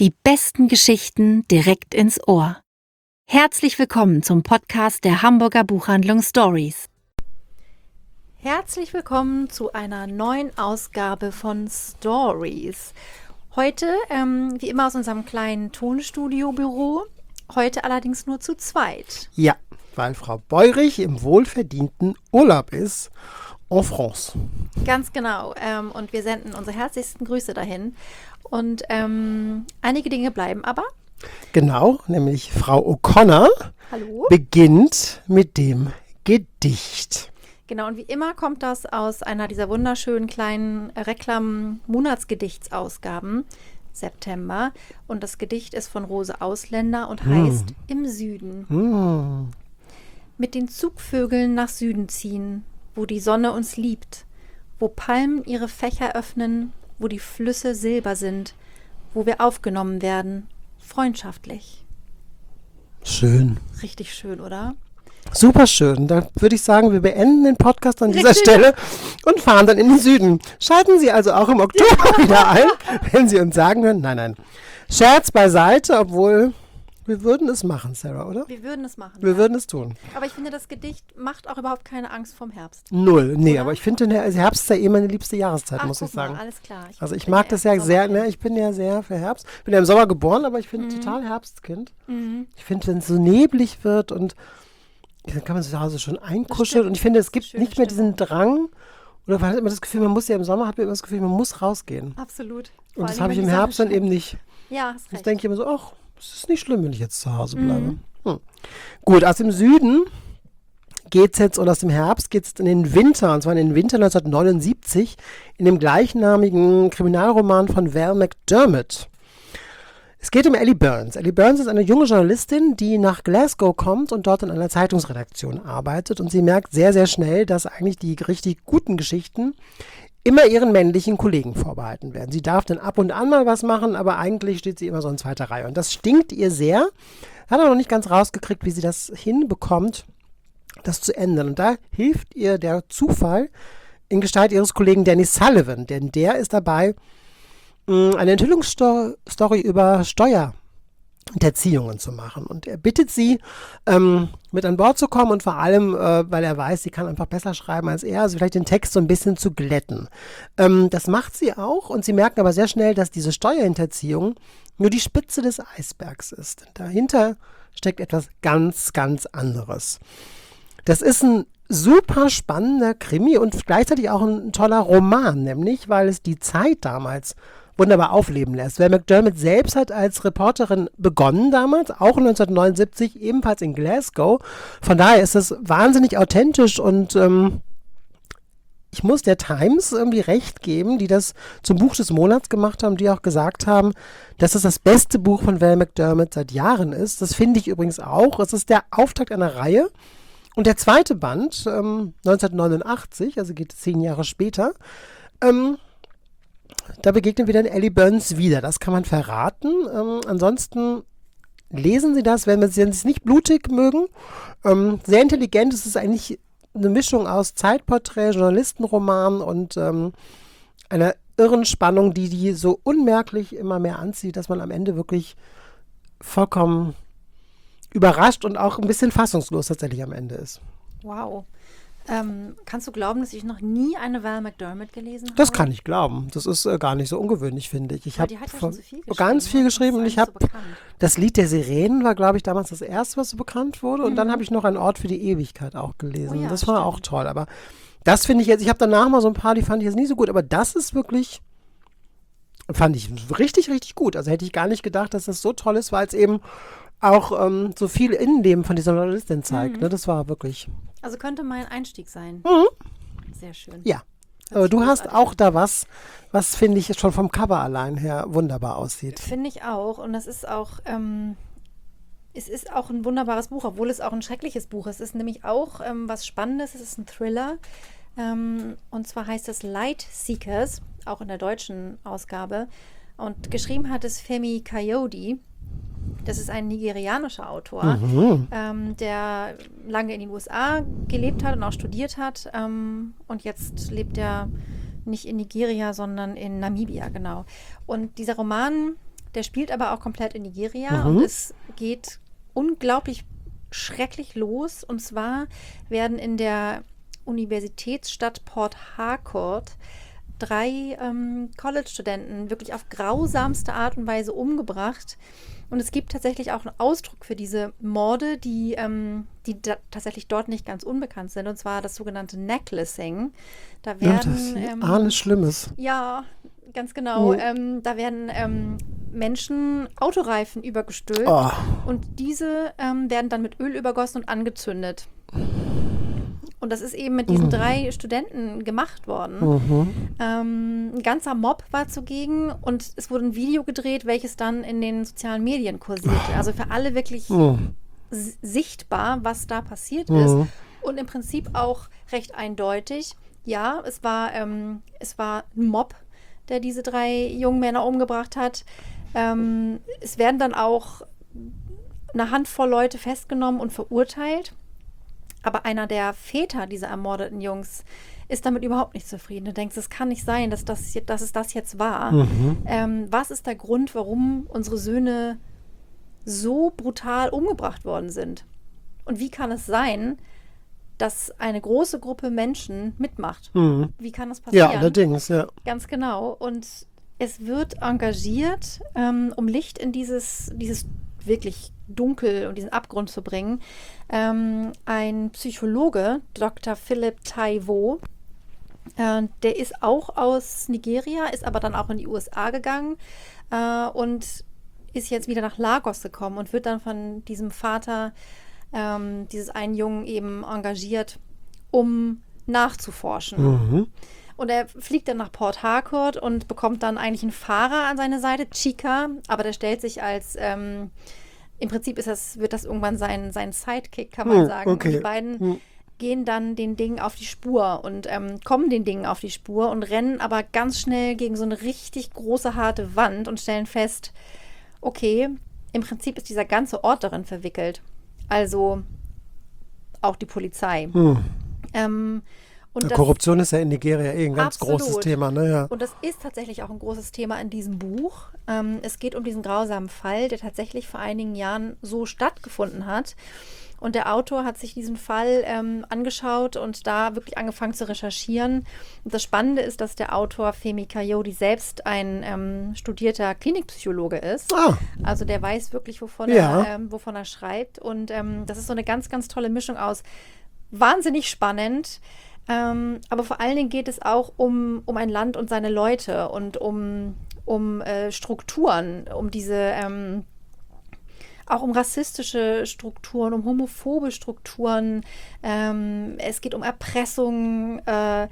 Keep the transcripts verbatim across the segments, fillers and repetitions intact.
Die besten Geschichten direkt ins Ohr. Herzlich willkommen zum Podcast der Hamburger Buchhandlung Stories. Herzlich willkommen zu einer neuen Ausgabe von Stories. Heute, ähm, wie immer aus unserem kleinen Tonstudio-Büro, heute allerdings nur zu zweit. Ja, weil Frau Beurich im wohlverdienten Urlaub ist, en France. Ganz genau. Ähm, und wir senden unsere herzlichsten Grüße dahin. Und ähm, einige Dinge bleiben aber. Genau, nämlich Frau O'Connor Hallo. beginnt mit dem Gedicht. Genau, und wie immer kommt das aus einer dieser wunderschönen kleinen Reklam-Monatsgedichtsausgaben, September. Und das Gedicht ist von Rose Ausländer und heißt hm. Im Süden. Hm. Mit den Zugvögeln nach Süden ziehen, wo die Sonne uns liebt, wo Palmen ihre Fächer öffnen, wo die Flüsse Silber sind, wo wir aufgenommen werden, freundschaftlich. Schön. Richtig schön, oder? Super schön. Dann würde ich sagen, wir beenden den Podcast an dieser Richtig. Stelle und fahren dann in den Süden. Schalten Sie also auch im Oktober wieder ein, wenn Sie uns sagen hören. Nein, nein. Scherz beiseite, obwohl wir würden es machen, Sarah, oder? Wir würden es machen. Wir ja. würden es tun. Aber ich finde, das Gedicht macht auch überhaupt keine Angst vorm Herbst. Null. Nee, Oder? aber ich finde, der Herbst ist ja eh meine liebste Jahreszeit, Ach, muss ich guck mal, sagen. alles klar. Ich Also ich bin mag das ja eher sehr, Sommer- ne, ich bin ja sehr für Herbst. Ich bin ja im Sommer geboren, aber ich bin Mhm. total Herbstkind. Mhm. Ich finde, wenn es so neblig wird und dann kann man sich zu Hause schon einkuscheln. stimmt. Und ich finde, es gibt Schöne nicht mehr Stimmung. diesen Drang, oder man hat immer das Gefühl, man muss ja im Sommer, hat man immer das Gefühl, man muss rausgehen. Absolut. Vor Und das allem, habe ich wenn im die Sonne Herbst dann scheint. eben nicht. Ja, hast Jetzt recht. denke ich immer so, ach, es ist nicht schlimm, wenn ich jetzt zu Hause bleibe. Mhm. Hm. Gut, aus dem Süden geht es jetzt, und aus dem Herbst geht es in den Winter, und zwar in den Winter neunzehnhundertneunundsiebzig, in dem gleichnamigen Kriminalroman von Val McDermid. Es geht um Ellie Burns. Ellie Burns ist eine junge Journalistin, die nach Glasgow kommt und dort in einer Zeitungsredaktion arbeitet. Und sie merkt sehr, sehr schnell, dass eigentlich die richtig guten Geschichten immer ihren männlichen Kollegen vorbehalten werden. Sie darf dann ab und an mal was machen, aber eigentlich steht sie immer so in zweiter Reihe. Und das stinkt ihr sehr. Hat aber noch nicht ganz rausgekriegt, wie sie das hinbekommt, das zu ändern. Und da hilft ihr der Zufall in Gestalt ihres Kollegen Danny Sullivan. Denn der ist dabei, eine Enthüllungsstory über Steuerhinterziehungen zu machen. Und er bittet sie, ähm, mit an Bord zu kommen und vor allem, äh, weil er weiß, sie kann einfach besser schreiben als er, also vielleicht den Text so ein bisschen zu glätten. Ähm, das macht sie auch, und sie merken aber sehr schnell, dass diese Steuerhinterziehung nur die Spitze des Eisbergs ist. Dahinter steckt etwas ganz, ganz anderes. Das ist ein super spannender Krimi und gleichzeitig auch ein toller Roman, nämlich weil es die Zeit damals wunderbar aufleben lässt. Val McDermid selbst hat als Reporterin begonnen damals, auch neunzehnhundertneunundsiebzig, ebenfalls in Glasgow. Von daher ist es wahnsinnig authentisch, und ähm, ich muss der Times irgendwie recht geben, die das zum Buch des Monats gemacht haben, die auch gesagt haben, dass es das beste Buch von Val McDermid seit Jahren ist. Das finde ich übrigens auch. Es ist der Auftakt einer Reihe. Und der zweite Band, ähm, neunzehnhundertneunundachtzig, also geht es zehn Jahre später, ähm, da begegnet wieder Ellie Burns wieder. Das kann man verraten. Ähm, ansonsten lesen Sie das, wenn Sie es nicht blutig mögen. Ähm, sehr intelligent. Es ist eigentlich eine Mischung aus Zeitporträt, Journalistenroman und ähm, einer irren Spannung, die die so unmerklich immer mehr anzieht, dass man am Ende wirklich vollkommen überrascht und auch ein bisschen fassungslos tatsächlich am Ende ist. Wow. Ähm, kannst du glauben, dass ich noch nie eine Val McDermid gelesen habe? Das kann ich glauben. Das ist äh, gar nicht so ungewöhnlich, finde ich. Ich Aber habe die hat ja schon so viel geschrieben, ganz viel ne? geschrieben, und Das ist ich habe eigentlich so bekannt. das Lied der Sirenen war, glaube ich, damals das erste, was so bekannt wurde. Und Mhm. dann habe ich noch Ein Ort für die Ewigkeit auch gelesen. Oh ja, das war stimmt. auch toll. Aber das finde ich jetzt, ich habe danach mal so ein paar, die fand ich jetzt nicht so gut. Aber das ist wirklich, fand ich richtig, richtig gut. Also hätte ich gar nicht gedacht, dass das so toll ist, weil es eben auch ähm, so viel Innenleben von dieser Journalistin zeigt. Mhm. Ne? Das war wirklich, Also könnte mein Einstieg sein. Mhm. Sehr schön. ja. Hört Aber sich du hast großartig auch an. da was, was finde ich schon vom Cover allein her wunderbar aussieht. Finde ich auch. Und das ist auch, ähm, es ist auch ein wunderbares Buch, obwohl es auch ein schreckliches Buch ist. Es ist nämlich auch ähm, was Spannendes. Es ist ein Thriller. Ähm, und zwar heißt es Light Seekers, auch in der deutschen Ausgabe. Und geschrieben hat es Femi Kayode. Das ist ein nigerianischer Autor, Mhm. ähm, der lange in den U S A gelebt hat und auch studiert hat. Ähm, und jetzt lebt er nicht in Nigeria, sondern in Namibia, genau. Und dieser Roman Der spielt aber auch komplett in Nigeria Mhm. und es geht unglaublich schrecklich los. Und zwar werden in der Universitätsstadt Port Harcourt drei ähm, College-Studenten wirklich auf grausamste Art und Weise umgebracht. Und es gibt tatsächlich auch einen Ausdruck für diese Morde, die, ähm, die da tatsächlich dort nicht ganz unbekannt sind. Und zwar das sogenannte Necklacing. Da Ja, werden das ist ähm, alles Schlimmes. ja, ganz genau. Mhm. Ähm, da werden ähm, Menschen Autoreifen übergestülpt Oh. und diese ähm, werden dann mit Öl übergossen und angezündet. Und das ist eben mit diesen drei Studenten gemacht worden. Mhm. Ähm, ein ganzer Mob war zugegen und es wurde ein Video gedreht, welches dann in den sozialen Medien kursierte. Also für alle wirklich Mhm. s- sichtbar, was da passiert ist. Mhm. Und im Prinzip auch recht eindeutig. Ja, es war, ähm, es war ein Mob, der diese drei jungen Männer umgebracht hat. Ähm, es werden dann auch eine Handvoll Leute festgenommen und verurteilt. Aber einer der Väter dieser ermordeten Jungs ist damit überhaupt nicht zufrieden. Du denkst, es kann nicht sein, dass, das, dass es das jetzt war. Mhm. Ähm, was ist der Grund, warum unsere Söhne so brutal umgebracht worden sind? Und wie kann es sein, dass eine große Gruppe Menschen mitmacht? Mhm. Wie kann das Ja, passieren? allerdings, ja. Ganz genau. Und es wird engagiert, ähm, um Licht in dieses, dieses wirklich Dunkel und diesen Abgrund zu bringen. Ähm, ein Psychologe, Doktor Philip Taiwo, äh, der ist auch aus Nigeria, ist aber dann auch in die U S A gegangen äh, und ist jetzt wieder nach Lagos gekommen und wird dann von diesem Vater ähm, dieses einen Jungen eben engagiert, um nachzuforschen. Mhm. Und er fliegt dann nach Port Harcourt und bekommt dann eigentlich einen Fahrer an seine Seite, Chika, aber der stellt sich als, ähm, im Prinzip ist das, wird das irgendwann sein, sein Sidekick, kann man Hm, sagen. okay. Und die beiden Hm. gehen dann den Dingen auf die Spur und ähm, kommen den Dingen auf die Spur und rennen aber ganz schnell gegen so eine richtig große, harte Wand und stellen fest, okay, im Prinzip ist dieser ganze Ort darin verwickelt. Also auch die Polizei. Hm. Ähm, und Ja, das- Korruption ist ja in Nigeria eh ein ganz Absolut. großes Thema, ne? Ja. Und das ist tatsächlich auch ein großes Thema in diesem Buch. Ähm, es geht um diesen grausamen Fall, der tatsächlich vor einigen Jahren so stattgefunden hat. Und der Autor hat sich diesen Fall ähm, angeschaut und da wirklich angefangen zu recherchieren. Und das Spannende ist, dass der Autor Femi Kayode selbst ein ähm, studierter Klinikpsychologe ist. Ah, Also der weiß wirklich, wovon, Ja. er, ähm, wovon er schreibt. Und ähm, das ist so eine ganz, ganz tolle Mischung aus wahnsinnig spannend. Ähm, aber vor allen Dingen geht es auch um, um ein Land und seine Leute und um, um äh, Strukturen, um diese, ähm, auch um rassistische Strukturen, um homophobe Strukturen. Ähm, es geht um Erpressung äh,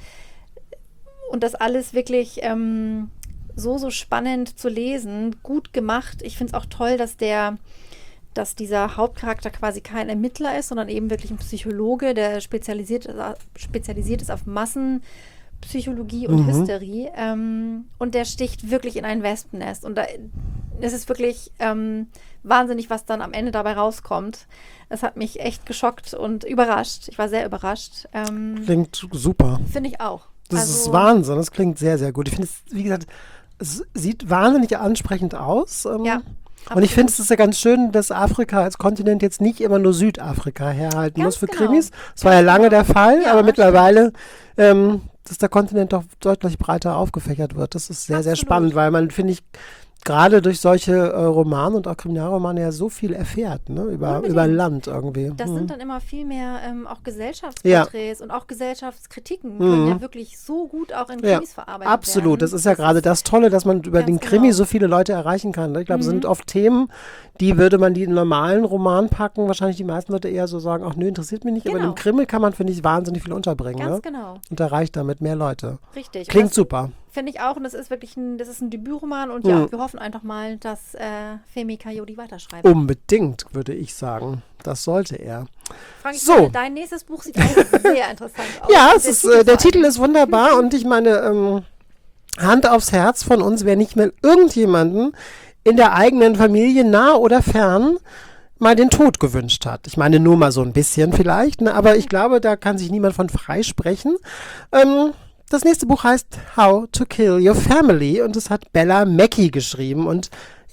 und das alles wirklich ähm, so, so spannend zu lesen, gut gemacht. Ich finde es auch toll, dass der dass dieser Hauptcharakter quasi kein Ermittler ist, sondern eben wirklich ein Psychologe, der spezialisiert, spezialisiert ist auf Massenpsychologie und Mhm. Hysterie. Ähm, und der sticht wirklich in ein Wespennest. Und da es ist wirklich ähm, wahnsinnig, was dann am Ende dabei rauskommt. Es hat mich echt geschockt und überrascht. Ich war sehr überrascht. Ähm, klingt super. Finde ich auch. Das Also- ist Wahnsinn, das klingt sehr, sehr gut. Ich finde es, wie gesagt, es sieht wahnsinnig ansprechend aus. Ähm, Ja, Und ich finde es ist ja ganz schön, dass Afrika als Kontinent jetzt nicht immer nur Südafrika herhalten Ganz muss für genau. Krimis. Das war ja lange der Fall, Ja, aber mittlerweile, ähm, dass der Kontinent doch deutlich breiter aufgefächert wird. Das ist sehr, sehr Absolut. spannend, weil man, finde ich, gerade durch solche äh, Romane und auch Kriminalromane ja so viel erfährt, ne? Über, Unbedingt. über Land irgendwie. Das Mhm. sind dann immer viel mehr ähm, auch Gesellschaftsporträts und auch Gesellschaftskritiken können ja wirklich so gut auch in Ja, Krimis verarbeitet absolut. werden. Das ist ja gerade das Tolle, dass man über Ganz den Krimi genau. so viele Leute erreichen kann. Ne? Ich glaube, es Mhm. sind oft Themen, die würde man die in einen normalen Roman packen. Wahrscheinlich die meisten Leute eher so sagen, ach nö, interessiert mich nicht. Aber in Genau. dem Krimi kann man, finde ich, wahnsinnig viel unterbringen. Ganz Ne? genau, Und erreicht damit mehr Leute. richtig. Und Klingt das super. finde ich auch und das ist wirklich ein, das ist ein Debütroman und ja, Mhm. wir hoffen einfach mal, dass äh, Femi Kayode weiterschreibt. Unbedingt, würde ich sagen. Das sollte er. Frank, ich so. finde, dein nächstes Buch sieht auch sehr interessant aus. Ja, Und es ist, äh, der vor allem. Titel ist wunderbar und ich meine, ähm, Hand aufs Herz von uns, wer nicht mehr irgendjemanden in der eigenen Familie, nah oder fern, mal den Tod gewünscht hat. Ich meine, nur mal so ein bisschen vielleicht, ne? Aber ich glaube, da kann sich niemand von freisprechen. Ähm, das nächste Buch heißt How to Kill Your Family und es hat Bella Mackey geschrieben und ja,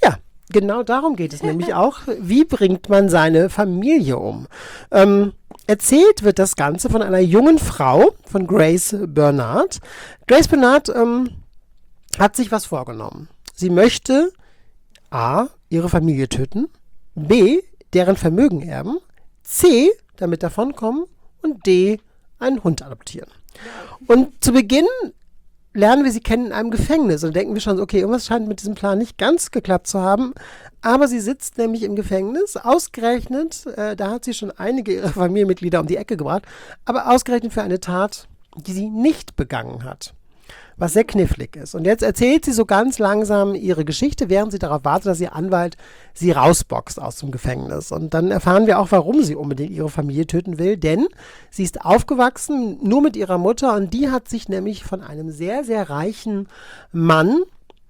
Genau darum geht es nämlich auch. Wie bringt man seine Familie um? Ähm, erzählt wird das Ganze von einer jungen Frau, von Grace Bernard. Grace Bernard ähm, hat sich was vorgenommen. Sie möchte A, ihre Familie töten, B, deren Vermögen erben, C, damit davonkommen und D, einen Hund adoptieren. Und zu Beginn lernen wir sie kennen in einem Gefängnis und denken wir schon, okay, irgendwas scheint mit diesem Plan nicht ganz geklappt zu haben. Aber sie sitzt nämlich im Gefängnis, ausgerechnet, äh, da hat sie schon einige ihrer Familienmitglieder um die Ecke gebracht, aber ausgerechnet für eine Tat, die sie nicht begangen hat. Was sehr knifflig ist. Und jetzt erzählt sie so ganz langsam ihre Geschichte, während sie darauf wartet, dass ihr Anwalt sie rausboxt aus dem Gefängnis. Und dann erfahren wir auch, warum sie unbedingt ihre Familie töten will, denn sie ist aufgewachsen nur mit ihrer Mutter und die hat sich nämlich von einem sehr, sehr reichen Mann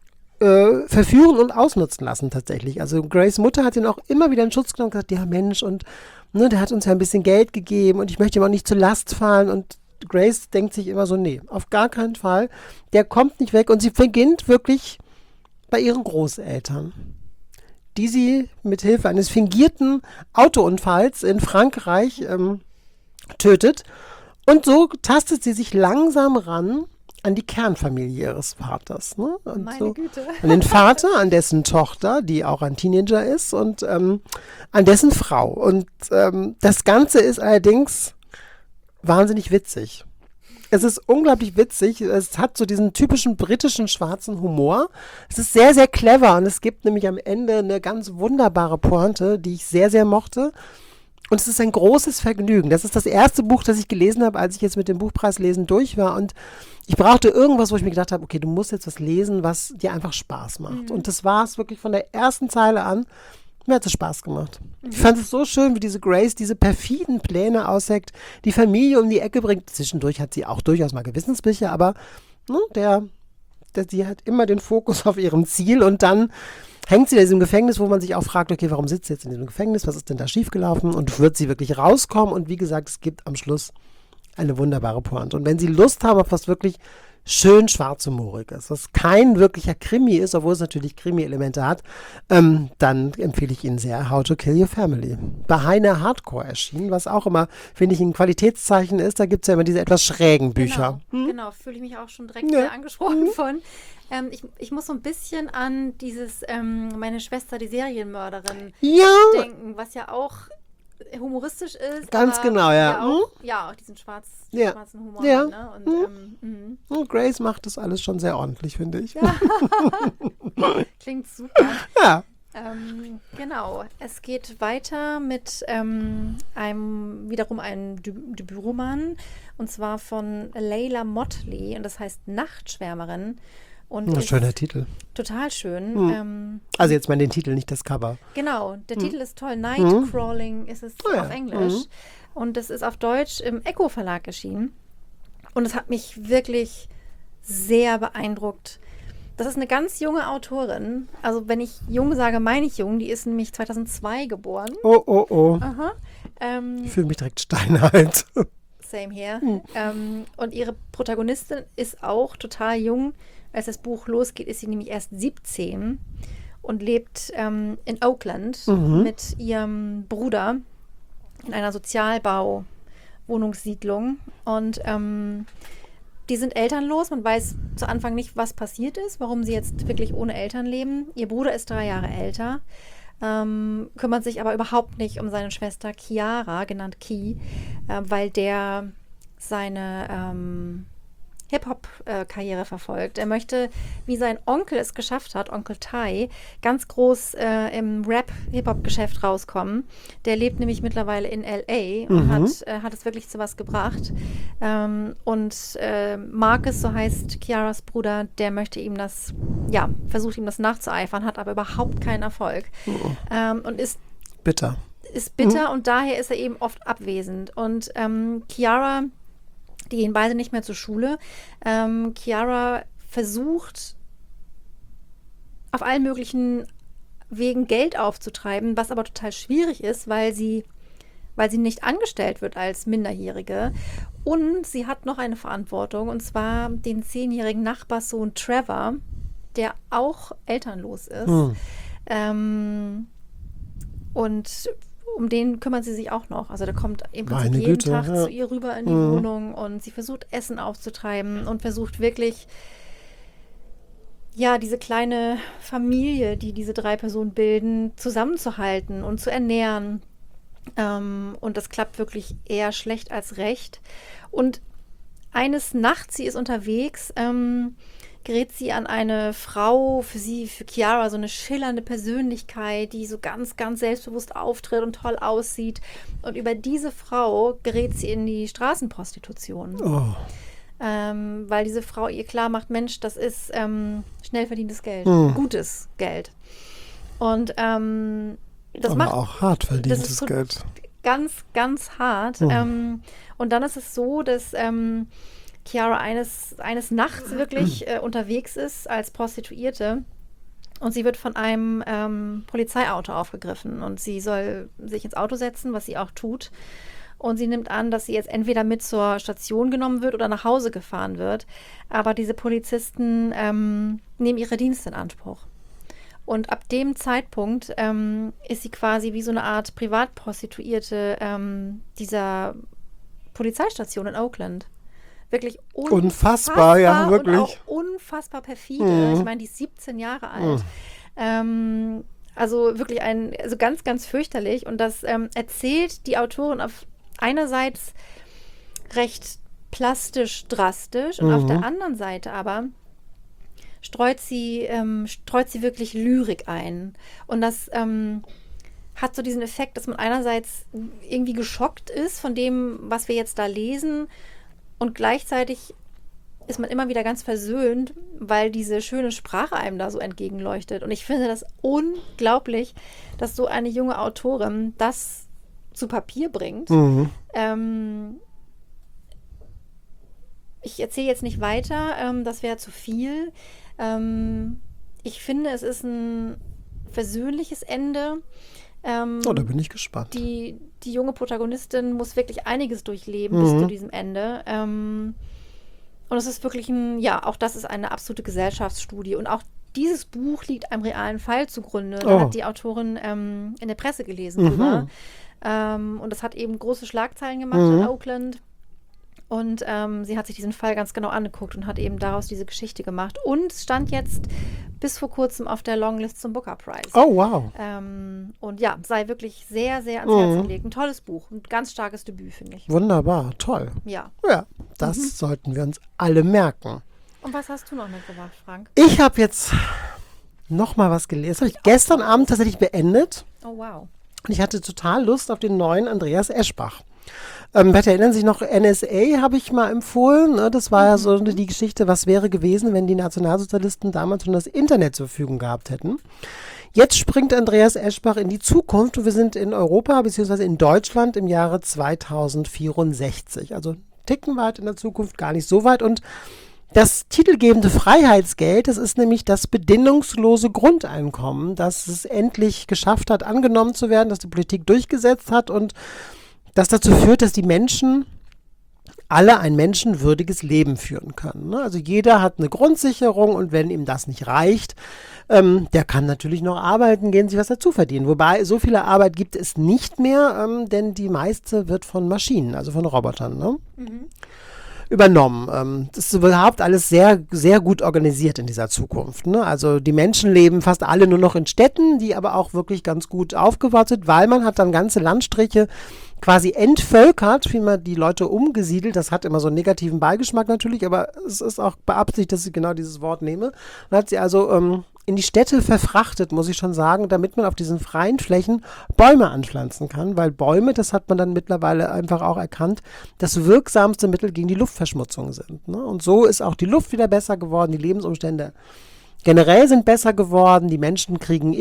äh, verführen und ausnutzen lassen tatsächlich. Also Grace Mutter hat ihn auch immer wieder in Schutz genommen und gesagt, ja Mensch, und ne, der hat uns ja ein bisschen Geld gegeben und ich möchte ihm auch nicht zur Last fallen und Grace denkt sich immer so, nee, auf gar keinen Fall. Der kommt nicht weg und sie beginnt wirklich bei ihren Großeltern, die sie mit Hilfe eines fingierten Autounfalls in Frankreich ähm, tötet. Und so tastet sie sich langsam ran an die Kernfamilie ihres Vaters. Ne? Und Meine so, Güte. an den Vater, an dessen Tochter, die auch ein Teenager ist, und ähm, an dessen Frau. Und ähm, das Ganze ist allerdings wahnsinnig witzig. Es ist unglaublich witzig. Es hat so diesen typischen britischen schwarzen Humor. Es ist sehr, sehr clever und es gibt nämlich am Ende eine ganz wunderbare Pointe, die ich sehr, sehr mochte. Und es ist ein großes Vergnügen. Das ist das erste Buch, das ich gelesen habe, als ich jetzt mit dem Buchpreislesen durch war. Und ich brauchte irgendwas, wo ich mir gedacht habe, okay, du musst jetzt was lesen, was dir einfach Spaß macht. Mhm. Und das war es wirklich von der ersten Zeile an. Mir hat es Spaß gemacht. Mhm. Ich fand es so schön, wie diese Grace diese perfiden Pläne ausheckt, die Familie um die Ecke bringt. Zwischendurch hat sie auch durchaus mal Gewissensbisse, aber ne, der, der, sie hat immer den Fokus auf ihrem Ziel und dann hängt sie in diesem Gefängnis, wo man sich auch fragt, okay, warum sitzt sie jetzt in diesem Gefängnis? Was ist denn da schiefgelaufen? Und wird sie wirklich rauskommen? Und wie gesagt, es gibt am Schluss eine wunderbare Pointe. Und wenn Sie Lust haben auf was wirklich schön schwarzhumoriges, was kein wirklicher Krimi ist, obwohl es natürlich Krimi-Elemente hat, ähm, dann empfehle ich Ihnen sehr How to Kill Your Family. Bei Heine Hardcore erschienen, was auch immer, finde ich, ein Qualitätszeichen ist. Da gibt es ja immer diese etwas schrägen Bücher. Genau, hm? genau. Fühle ich mich auch schon direkt Ja. sehr angesprochen Mhm. von. Ähm, ich, ich muss so ein bisschen an dieses, ähm, meine Schwester, die Serienmörderin, Ja, denken, was ja auch humoristisch ist. Ganz aber genau, ja. Auch, ja, auch diesen schwarz, Ja. schwarzen Humor. Ja. Hat, ne? Und, Mhm. ähm, mhm. und Grace macht das alles schon sehr ordentlich, finde ich. Ja. Klingt super. Ja. Ähm, genau, es geht weiter mit ähm, einem, wiederum einem Dü- Debütroman, und zwar von Leila Motley, und das heißt Nachtschwärmerin. Und Ein ist schöner Titel. total schön. Hm. Ähm, Also jetzt mal den Titel, nicht das Cover. genau, der Hm. Titel ist toll. Nightcrawling ist es Oh ja. auf Englisch. Mhm. Und es ist auf Deutsch im Echo Verlag erschienen. Und es hat mich wirklich sehr beeindruckt. Das ist eine ganz junge Autorin. Also wenn ich jung sage, meine ich jung. Die ist nämlich zweitausendzwei geboren. Oh, oh, oh. Aha. Ähm, Ich fühle mich direkt steinalt. same here. Hm. Ähm, und ihre Protagonistin ist auch total jung. Als das Buch losgeht, ist sie nämlich erst siebzehn und lebt ähm, in Oakland Mhm. mit ihrem Bruder in einer Sozialbau-Wohnungssiedlung. Und ähm, die sind elternlos. Man weiß zu Anfang nicht, was passiert ist, warum sie jetzt wirklich ohne Eltern leben. Ihr Bruder ist drei Jahre älter, ähm, kümmert sich aber überhaupt nicht um seine Schwester Chiara, genannt Ki, äh, weil der seine ähm, Hip-Hop-Karriere verfolgt. Er möchte, wie sein Onkel es geschafft hat, Onkel Ty, ganz groß äh, im Rap-Hip-Hop-Geschäft rauskommen. Der lebt nämlich mittlerweile in L A und Mhm. hat, äh, hat es wirklich zu was gebracht. Ähm, und äh, Marcus, so heißt Chiaras Bruder, der möchte ihm das, ja, versucht ihm das nachzueifern, hat aber überhaupt keinen Erfolg. Oh, Ähm, und ist bitter. ist bitter und daher ist er eben oft abwesend. Und ähm, Chiara, die gehen beide nicht mehr zur Schule. Ähm, Chiara versucht auf allen möglichen Wegen Geld aufzutreiben, was aber total schwierig ist, weil sie, weil sie nicht angestellt wird als Minderjährige. Und sie hat noch eine Verantwortung, und zwar den zehnjährigen Nachbarssohn Trevor, der auch elternlos ist. Hm. Ähm, und um den kümmert sie sich auch noch. Also der kommt im Prinzip Meine jeden Güte, Tag ja. zu ihr rüber in die Mhm. Wohnung und sie versucht Essen aufzutreiben und versucht wirklich, ja, diese kleine Familie, die diese drei Personen bilden, zusammenzuhalten und zu ernähren. Ähm, und das klappt wirklich eher schlecht als recht. Und eines Nachts, sie ist unterwegs, ähm, gerät sie an eine Frau, für sie, für Chiara, so eine schillernde Persönlichkeit, die so ganz, ganz selbstbewusst auftritt und toll aussieht. Und über diese Frau gerät sie in die Straßenprostitution. Oh. Ähm, weil diese Frau ihr klar macht, Mensch, das ist ähm, schnell verdientes Geld, Hm. gutes Geld. Und ähm, das Aber macht auch hart das verdientes ist so Geld. ganz, ganz hart. Hm. Ähm, und dann ist es so, dass ähm, Chiara eines, eines Nachts wirklich äh, unterwegs ist als Prostituierte. Und sie wird von einem ähm, Polizeiauto aufgegriffen. Und sie soll sich ins Auto setzen, was sie auch tut. Und sie nimmt an, dass sie jetzt entweder mit zur Station genommen wird oder nach Hause gefahren wird. Aber diese Polizisten ähm, nehmen ihre Dienste in Anspruch. Und ab dem Zeitpunkt ähm, ist sie quasi wie so eine Art Privatprostituierte ähm, dieser Polizeistation in Oakland. Wirklich unfassbar, Unfassbar, ja, wirklich. Und auch unfassbar perfide. Mhm. Ich meine, die ist siebzehn Jahre alt. Ähm, also wirklich ein, also ganz, ganz fürchterlich. Und das ähm, erzählt die Autorin auf einerseits recht plastisch, drastisch und auf der anderen Seite aber streut sie, ähm, streut sie wirklich Lyrik ein. Und das ähm, hat so diesen Effekt, dass man einerseits irgendwie geschockt ist von dem, was wir jetzt da lesen, und gleichzeitig ist man immer wieder ganz versöhnt, weil diese schöne Sprache einem da so entgegenleuchtet. Und ich finde das unglaublich, dass so eine junge Autorin das zu Papier bringt. Mhm. Ähm, ich erzähle jetzt nicht weiter, ähm, das wäre zu viel. Ähm, ich finde, es ist ein versöhnliches Ende. Ähm, Oh, da bin ich gespannt. die, die junge Protagonistin muss wirklich einiges durchleben Mhm. bis zu diesem Ende. Ähm, und es ist wirklich ein, ja, auch das ist eine absolute Gesellschaftsstudie. Und auch dieses Buch liegt einem realen Fall zugrunde. Da Oh. hat die Autorin ähm, in der Presse gelesen Mhm. drüber. Ähm, und das hat eben große Schlagzeilen gemacht Mhm. in Oakland. Und ähm, sie hat sich diesen Fall ganz genau angeguckt und hat eben daraus diese Geschichte gemacht. Und stand jetzt bis vor kurzem auf der Longlist zum Booker Prize. Oh, wow. Ähm, und ja, sei wirklich sehr, sehr ans Mhm. Herz gelegt. Ein tolles Buch, ein ganz starkes Debüt, finde ich. Wunderbar, toll. Ja. Ja, das Mhm. sollten wir uns alle merken. Und was hast du noch mitgebracht, Frank? Ich habe jetzt noch mal was gelesen. Das habe ich gestern Abend tatsächlich beendet. Oh, wow. Und ich hatte total Lust auf den neuen Andreas Eschbach. Ähm, vielleicht erinnern sich noch, N S A habe ich mal empfohlen. Ne? Das war ja so die Geschichte, was wäre gewesen, wenn die Nationalsozialisten damals schon das Internet zur Verfügung gehabt hätten. Jetzt springt Andreas Eschbach in die Zukunft und wir sind in Europa bzw. in Deutschland im Jahre zweitausendvierundsechzig. Also ticken weit in der Zukunft, gar nicht so weit. Und das titelgebende Freiheitsgeld, das ist nämlich das bedingungslose Grundeinkommen, das es endlich geschafft hat, angenommen zu werden, dass die Politik durchgesetzt hat und das dazu führt, dass die Menschen alle ein menschenwürdiges Leben führen können. Ne? Also jeder hat eine Grundsicherung und wenn ihm das nicht reicht, ähm, der kann natürlich noch arbeiten gehen, sich was dazu verdienen. Wobei so viele Arbeit gibt es nicht mehr, ähm, denn die meiste wird von Maschinen, also von Robotern, ne? Mhm. übernommen. Ähm, das ist überhaupt alles sehr, sehr gut organisiert in dieser Zukunft. Ne? Also die Menschen leben fast alle nur noch in Städten, die aber auch wirklich ganz gut aufgebaut sind, weil man hat dann ganze Landstriche quasi entvölkert, wie man die Leute umgesiedelt. Das hat immer so einen negativen Beigeschmack natürlich, aber es ist auch beabsichtigt, dass ich genau dieses Wort nehme. Man hat sie also ähm, in die Städte verfrachtet, muss ich schon sagen, damit man auf diesen freien Flächen Bäume anpflanzen kann, weil Bäume, das hat man dann mittlerweile einfach auch erkannt, das wirksamste Mittel gegen die Luftverschmutzung sind. Ne? Und so ist auch die Luft wieder besser geworden, die Lebensumstände generell sind besser geworden, die Menschen kriegen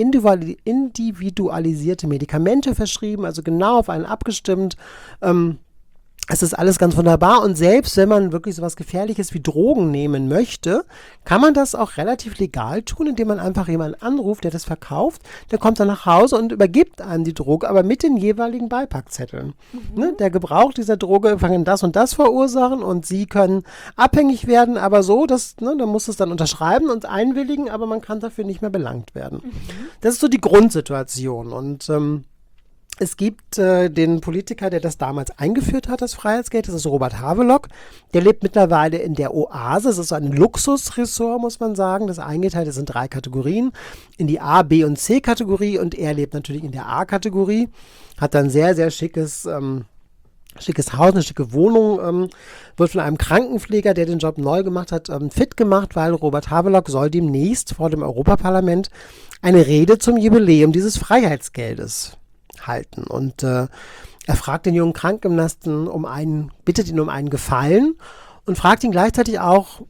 individualisierte Medikamente verschrieben, also genau auf einen abgestimmt. Ähm, Es ist alles ganz wunderbar und selbst wenn man wirklich so was Gefährliches wie Drogen nehmen möchte, kann man das auch relativ legal tun, indem man einfach jemanden anruft, der das verkauft. Der kommt dann nach Hause und übergibt einem die Droge, aber mit den jeweiligen Beipackzetteln. Mhm. Ne, der Gebrauch dieser Droge kann das und das verursachen und Sie können abhängig werden, aber so, dass, ne, man muss es dann unterschreiben und einwilligen, aber man kann dafür nicht mehr belangt werden. Mhm. Das ist so die Grundsituation und ähm, es gibt äh, den Politiker, der das damals eingeführt hat, das Freiheitsgeld, das ist Robert Havelock. Der lebt mittlerweile in der Oase. Das ist so ein Luxusressort, muss man sagen. Das eingeteilt ist in drei Kategorien, in die A, B und C-Kategorie. Und er lebt natürlich in der A-Kategorie, hat dann sehr, sehr schickes, ähm, schickes Haus, eine schicke Wohnung, ähm, wird von einem Krankenpfleger, der den Job neu gemacht hat, ähm, fit gemacht, weil Robert Havelock soll demnächst vor dem Europaparlament eine Rede zum Jubiläum dieses Freiheitsgeldes halten. Und äh, er fragt den jungen Krankengymnasten um einen, bittet ihn um einen Gefallen und fragt ihn gleichzeitig auch,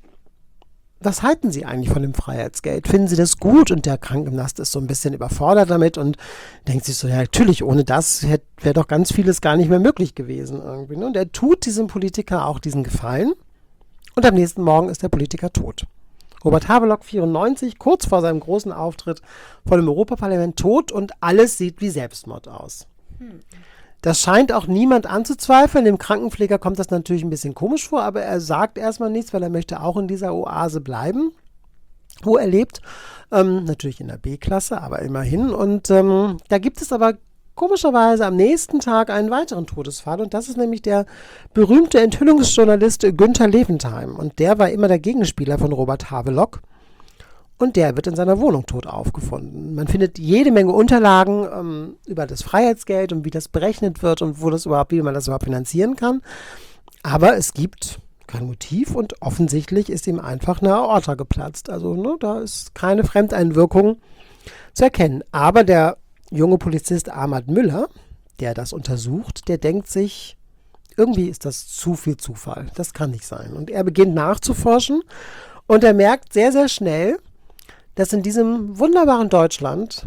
was halten Sie eigentlich von dem Freiheitsgeld? Finden Sie das gut? Und der Krankengymnast ist so ein bisschen überfordert damit und denkt sich so, ja natürlich, ohne das wäre doch ganz vieles gar nicht mehr möglich gewesen irgendwie. Ne? Und er tut diesem Politiker auch diesen Gefallen und am nächsten Morgen ist der Politiker tot. Robert Havelock, vierundneunzig, kurz vor seinem großen Auftritt vor dem Europaparlament tot und alles sieht wie Selbstmord aus. Hm. Das scheint auch niemand anzuzweifeln. Dem Krankenpfleger kommt das natürlich ein bisschen komisch vor, aber er sagt erstmal nichts, weil er möchte auch in dieser Oase bleiben, wo er lebt. Ähm, natürlich in der B-Klasse, aber immerhin. Und ähm, da gibt es aber komischerweise am nächsten Tag einen weiteren Todesfall und das ist nämlich der berühmte Enthüllungsjournalist Günther Levensheim und der war immer der Gegenspieler von Robert Havelock und der wird in seiner Wohnung tot aufgefunden. Man findet jede Menge Unterlagen ähm, über das Freiheitsgeld und wie das berechnet wird und wo das überhaupt, wie man das überhaupt finanzieren kann, aber es gibt kein Motiv und offensichtlich ist ihm einfach eine Aorta geplatzt. Also ne, da ist keine Fremdeinwirkung zu erkennen, aber der junge Polizist Ahmad Müller, der das untersucht, der denkt sich, irgendwie ist das zu viel Zufall. Das kann nicht sein. Und er beginnt nachzuforschen und er merkt sehr, sehr schnell, dass in diesem wunderbaren Deutschland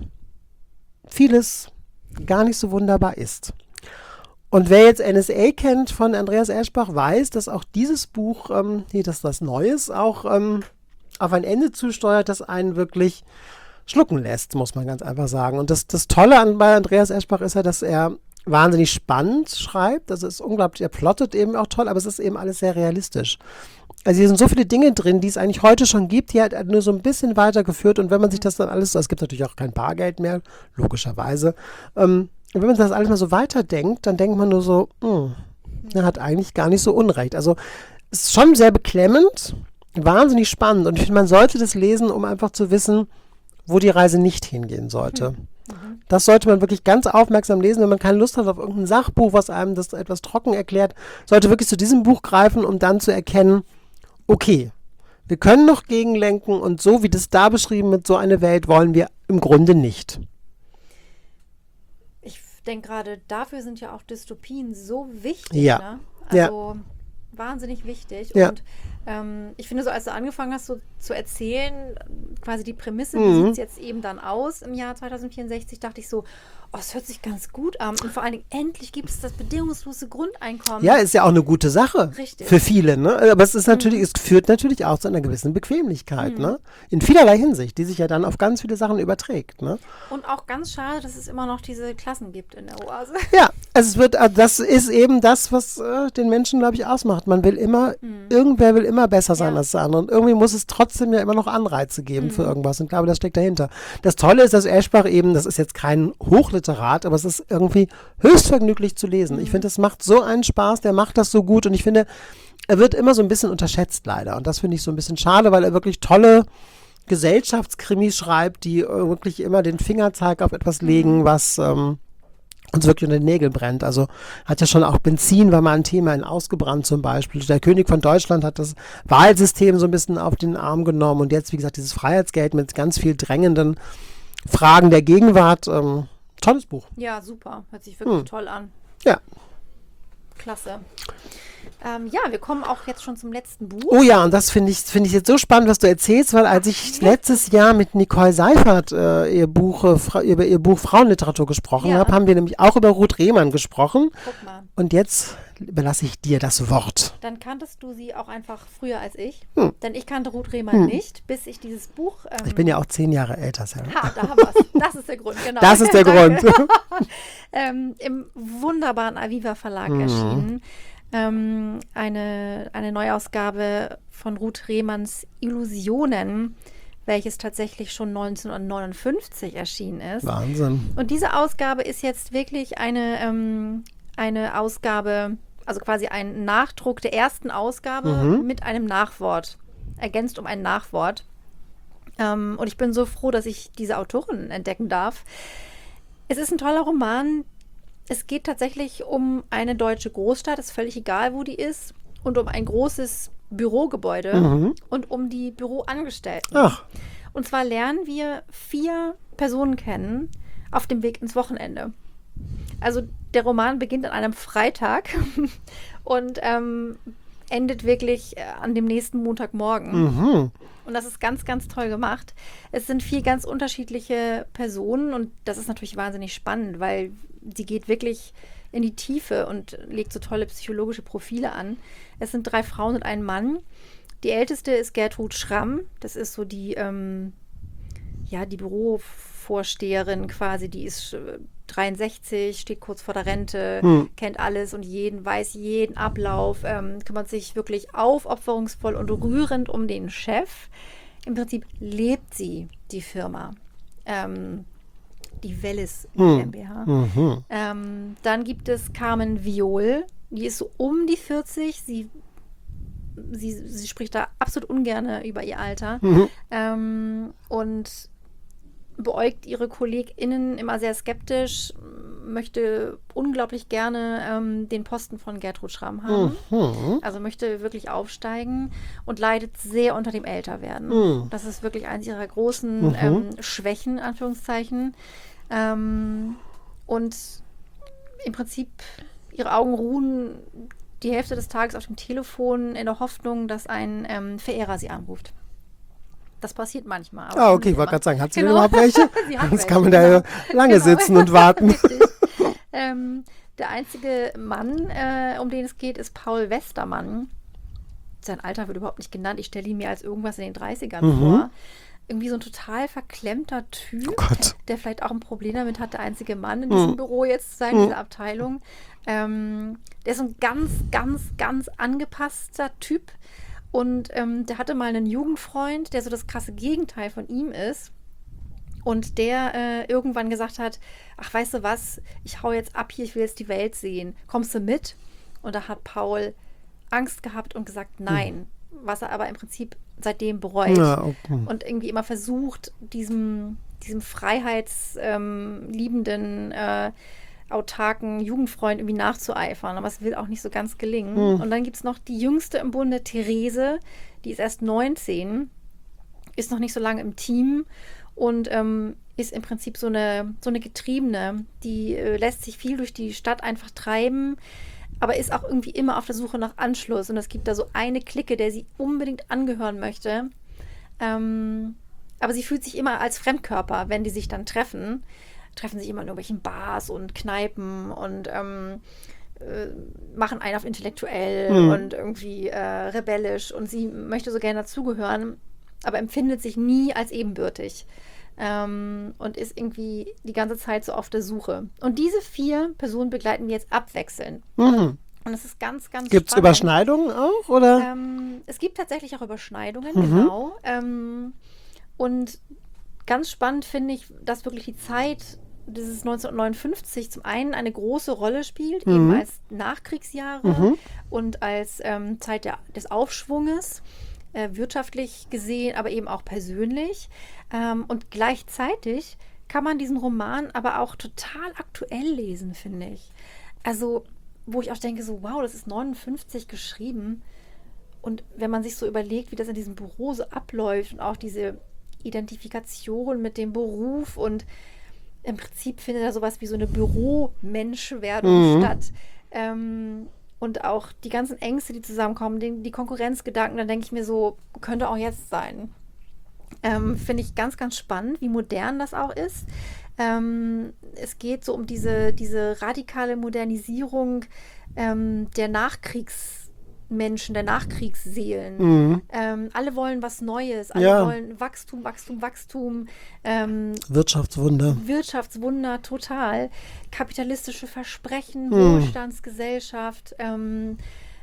vieles gar nicht so wunderbar ist. Und wer jetzt N S A kennt von Andreas Eschbach, weiß, dass auch dieses Buch, ähm, nee, dass das Neues auch ähm, auf ein Ende zusteuert, das einen wirklich schlucken lässt, muss man ganz einfach sagen. Und das, das Tolle an bei Andreas Eschbach ist ja, dass er wahnsinnig spannend schreibt. Das ist unglaublich, er plottet eben auch toll, aber es ist eben alles sehr realistisch. Also hier sind so viele Dinge drin, die es eigentlich heute schon gibt, die halt nur so ein bisschen weitergeführt und wenn man sich das dann alles, es gibt natürlich auch kein Bargeld mehr, logischerweise, ähm, und wenn man das alles mal so weiterdenkt, dann denkt man nur so, mh, er hat eigentlich gar nicht so Unrecht. Also es ist schon sehr beklemmend, wahnsinnig spannend und ich finde, man sollte das lesen, um einfach zu wissen, wo die Reise nicht hingehen sollte. Mhm. Das sollte man wirklich ganz aufmerksam lesen, wenn man keine Lust hat auf irgendein Sachbuch, was einem das etwas trocken erklärt, sollte wirklich zu diesem Buch greifen, um dann zu erkennen, okay, wir können noch gegenlenken und so wie das da beschrieben wird, so eine Welt wollen wir im Grunde nicht. Ich denke gerade, dafür sind ja auch Dystopien so wichtig. Ja. Ne? Also ja. wahnsinnig wichtig. Ja. Und ähm, ich finde so, als du angefangen hast, so zu erzählen, quasi die Prämisse, Mhm. wie sieht es jetzt eben dann aus im Jahr zweitausendvierundsechzig, dachte ich so, oh, es hört sich ganz gut an. Und vor allen Dingen, endlich gibt es das bedingungslose Grundeinkommen. Ja, ist ja auch eine gute Sache. Richtig. Für viele, ne? Aber es ist natürlich, Mhm. es führt natürlich auch zu einer gewissen Bequemlichkeit, Mhm. ne? In vielerlei Hinsicht, die sich ja dann auf ganz viele Sachen überträgt, ne? Und auch ganz schade, dass es immer noch diese Klassen gibt in der Oase. Ja, also es wird, also das ist eben das, was äh, den Menschen, glaube ich, ausmacht. Man will immer, Mhm. irgendwer will immer besser sein Ja. als der andere. Und irgendwie muss es trotzdem ja immer noch Anreize geben Mhm. für irgendwas. Und ich glaube, das steckt dahinter. Das Tolle ist, dass Eschbach eben, das ist jetzt kein Hochliterat, aber es ist irgendwie höchst vergnüglich zu lesen. Mhm. Ich finde, es macht so einen Spaß, der macht das so gut. Und ich finde, er wird immer so ein bisschen unterschätzt leider. Und das finde ich so ein bisschen schade, weil er wirklich tolle Gesellschaftskrimis schreibt, die äh, wirklich immer den Fingerzeig auf etwas legen, was ähm, uns wirklich unter den Nägeln brennt. Also hat ja schon auch Benzin, war mal ein Thema in Ausgebrannt zum Beispiel. Der König von Deutschland hat das Wahlsystem so ein bisschen auf den Arm genommen und jetzt, wie gesagt, dieses Freiheitsgeld mit ganz viel drängenden Fragen der Gegenwart. Ähm, tolles Buch. Ja, super. Hört sich wirklich Hm. toll an. Ja. Klasse. Ähm, ja, wir kommen auch jetzt schon zum letzten Buch. Oh ja, und das finde ich, finde ich jetzt so spannend, was du erzählst, weil als ich letztes Jahr mit Nicole Seifert äh, ihr Buch, äh, Fra- über ihr Buch Frauenliteratur gesprochen Ja. habe, haben wir nämlich auch über Ruth Rehmann gesprochen. Guck mal. Und jetzt überlasse ich dir das Wort. Dann kanntest du sie auch einfach früher als ich. Hm. Denn ich kannte Ruth Rehmann nicht, bis ich dieses Buch... Ähm, Ich bin ja auch zehn Jahre älter, Sarah. Ha, da haben wir es. Das ist der Grund, genau. Das ist der Danke. Grund. ähm, Im wunderbaren Aviva Verlag Mhm. erschienen. Ähm, eine, eine Neuausgabe von Ruth Rehmanns Illusionen, welches tatsächlich schon neunzehnhundertneunundfünfzig erschienen ist. Wahnsinn. Und diese Ausgabe ist jetzt wirklich eine, ähm, eine Ausgabe, also quasi ein Nachdruck der ersten Ausgabe Mhm. mit einem Nachwort, ergänzt um ein Nachwort. Ähm, und ich bin so froh, dass ich diese Autorin entdecken darf. Es ist ein toller Roman. Es geht tatsächlich um eine deutsche Großstadt, ist völlig egal, wo die ist, und um ein großes Bürogebäude Mhm. und um die Büroangestellten. Ach, Und zwar lernen wir vier Personen kennen auf dem Weg ins Wochenende. Also der Roman beginnt an einem Freitag und ähm, endet wirklich äh, an dem nächsten Montagmorgen. mhm. Und das ist ganz, ganz toll gemacht. Es sind vier ganz unterschiedliche Personen und das ist natürlich wahnsinnig spannend, weil sie geht wirklich in die Tiefe und legt so tolle psychologische Profile an. Es sind drei Frauen und ein Mann. Die älteste ist Gertrud Schramm. Das ist so die, ähm, ja, die Bürovorsteherin quasi. Die ist äh, dreiundsechzig, steht kurz vor der Rente, Hm. kennt alles und jeden, weiß jeden Ablauf, ähm, kümmert sich wirklich aufopferungsvoll und rührend um den Chef. Im Prinzip lebt sie die Firma. Ähm, die Welles Hm. GmbH. Mhm. Ähm, dann gibt es Carmen Viol, die ist so um die vierzig, sie, sie, sie spricht da absolut ungern über ihr Alter Mhm. ähm, und beäugt ihre KollegInnen immer sehr skeptisch, möchte unglaublich gerne ähm, den Posten von Gertrud Schramm haben, Mhm. also möchte wirklich aufsteigen und leidet sehr unter dem Älterwerden. Mhm. Das ist wirklich eines ihrer großen Mhm. ähm, Schwächen, in Anführungszeichen. Ähm, und im Prinzip ihre Augen ruhen die Hälfte des Tages auf dem Telefon in der Hoffnung, dass ein ähm, Verehrer sie anruft. Das passiert manchmal. aber Ah, schon okay, ich nicht wollte immer. gerade sagen, hat sie denn Genau. überhaupt welche? Sie hat Sonst welche, kann man da ja genau. lange Genau. sitzen und warten. Richtig. ähm, der einzige Mann, äh, um den es geht, ist Paul Westermann. Sein Alter wird überhaupt nicht genannt. Ich stelle ihn mir als irgendwas in den dreißigern Mhm. vor. Irgendwie so ein total verklemmter Typ, Oh Gott. der vielleicht auch ein Problem damit hat, der einzige Mann in diesem Mhm. Büro jetzt zu sein, Mhm. dieser Abteilung. Ähm, der ist so ein ganz, ganz, ganz angepasster Typ. Und ähm, der hatte mal einen Jugendfreund, der so das krasse Gegenteil von ihm ist. Und der äh, irgendwann gesagt hat, ach, weißt du was, ich hau jetzt ab hier, ich will jetzt die Welt sehen. Kommst du mit? Und da hat Paul Angst gehabt und gesagt, nein. Was er aber im Prinzip seitdem bereut. Ja, okay. Und irgendwie immer versucht, diesem, diesem freiheitsliebenden, äh, autarken Jugendfreund irgendwie nachzueifern. Aber es will auch nicht so ganz gelingen. Hm. Und dann gibt es noch die jüngste im Bunde, Therese. Die ist erst neunzehn, ist noch nicht so lange im Team und ähm, ist im Prinzip so eine, so eine Getriebene. Die äh, lässt sich viel durch die Stadt einfach treiben, aber ist auch irgendwie immer auf der Suche nach Anschluss. Und es gibt da so eine Clique, der sie unbedingt angehören möchte. Ähm, aber sie fühlt sich immer als Fremdkörper, wenn die sich dann treffen. Treffen sich immer in irgendwelchen Bars und Kneipen und ähm, äh, machen einen auf intellektuell Mhm. und irgendwie äh, rebellisch. Und sie möchte so gerne dazugehören, aber empfindet sich nie als ebenbürtig. Ähm, und ist irgendwie die ganze Zeit so auf der Suche. Und diese vier Personen begleiten wir jetzt abwechselnd. Mhm. Und es ist ganz, ganz Gibt es spannend. Überschneidungen auch, oder? Ähm, es gibt tatsächlich auch Überschneidungen, Mhm. genau. Ähm, und ganz spannend finde ich, dass wirklich die Zeit dieses neunzehnhundertneunundfünfzig zum einen eine große Rolle spielt, Mhm. eben als Nachkriegsjahre Mhm. und als ähm, Zeit der, des Aufschwunges, äh, wirtschaftlich gesehen, aber eben auch persönlich. Ähm, und gleichzeitig kann man diesen Roman aber auch total aktuell lesen, finde ich. Also, wo ich auch denke, so, wow, das ist neunundfünfzig geschrieben. Und wenn man sich so überlegt, wie das in diesem Büro so abläuft und auch diese Identifikation mit dem Beruf und im Prinzip findet da sowas wie so eine Büromenschwerdung Mhm. statt. Ähm, und auch die ganzen Ängste, die zusammenkommen, die, die Konkurrenzgedanken, dann denke ich mir so, könnte auch jetzt sein. Ähm, finde ich ganz, ganz spannend, wie modern das auch ist. Ähm, es geht so um diese, diese radikale Modernisierung ähm, der Nachkriegsmenschen, der Nachkriegsseelen. Mhm. Ähm, alle wollen was Neues, alle Ja. wollen Wachstum, Wachstum, Wachstum, ähm, Wirtschaftswunder. Wirtschaftswunder total, kapitalistische Versprechen, Mhm. Wohlstandsgesellschaft, ähm,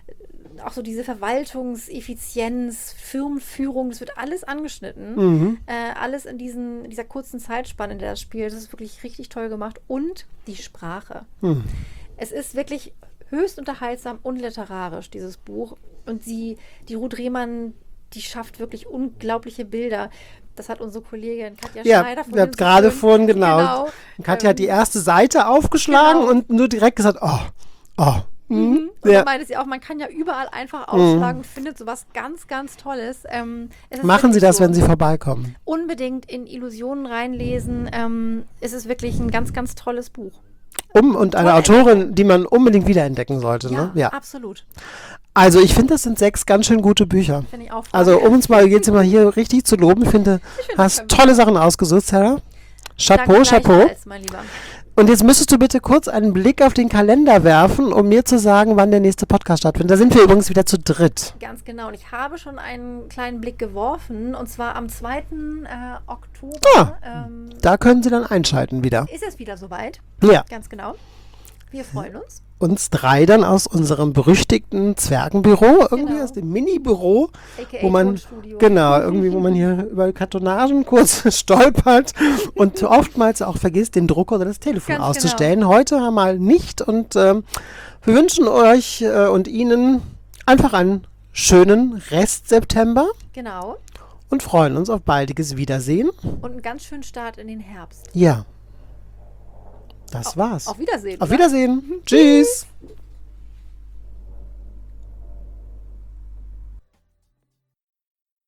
auch so diese Verwaltungseffizienz, Firmenführung, das wird alles angeschnitten. Mhm. Äh, alles in, diesen, in dieser kurzen Zeitspanne, in der das spielt. Das ist wirklich richtig toll gemacht. Und die Sprache. Mhm. Es ist wirklich höchst unterhaltsam und literarisch, dieses Buch. Und sie, die Ruth Rehmann, die schafft wirklich unglaubliche Bilder. Das hat unsere Kollegin Katja Ja, Schneider wir haben so gerade schön- vorhin, genau. genau Katja hat die ähm, erste Seite aufgeschlagen genau. und nur direkt gesagt, oh, oh. Mhm. Mhm. Und Ja. dann meinte sie auch, man kann ja überall einfach aufschlagen und findet sowas ganz, ganz Tolles. Ähm, es ist Machen Sie wirklich das, so. wenn Sie vorbeikommen. Unbedingt in Illusionen reinlesen. Ähm, es ist wirklich ein ganz, ganz tolles Buch. Um und eine Toll. Autorin, die man unbedingt wiederentdecken sollte. Ja, Ne? Ja. absolut. Also ich finde, das sind sechs ganz schön gute Bücher. Finde ich auch. Also um uns mal jetzt mal hier richtig zu loben, ich finde, finde, hast das können wir tolle Sachen ausgesucht, Sarah. Chapeau, Danke Chapeau. gleichfalls, mein Lieber. Und jetzt müsstest du bitte kurz einen Blick auf den Kalender werfen, um mir zu sagen, wann der nächste Podcast stattfindet. Da sind wir übrigens wieder zu dritt. Ganz genau. Und ich habe schon einen kleinen Blick geworfen. Und zwar am zweiten Äh, Oktober Ah. ähm, Da können Sie dann einschalten wieder. ist es wieder soweit. Ja. Ganz genau. Wir freuen uns. Uns drei dann aus unserem berüchtigten Zwergenbüro, irgendwie Genau. aus dem Mini-Büro, A K A wo man, Tonstudio. genau, irgendwie, wo man hier über Kartonagen kurz stolpert und oftmals auch vergisst, den Drucker oder das Telefon Ganz auszustellen. Heute mal nicht und ähm, wir wünschen euch äh, und Ihnen einfach einen schönen Rest September Genau. und freuen uns auf baldiges Wiedersehen. Und einen ganz schönen Start in den Herbst. Ja, das war's. Auf Wiedersehen. Auf oder? Wiedersehen. Tschüss.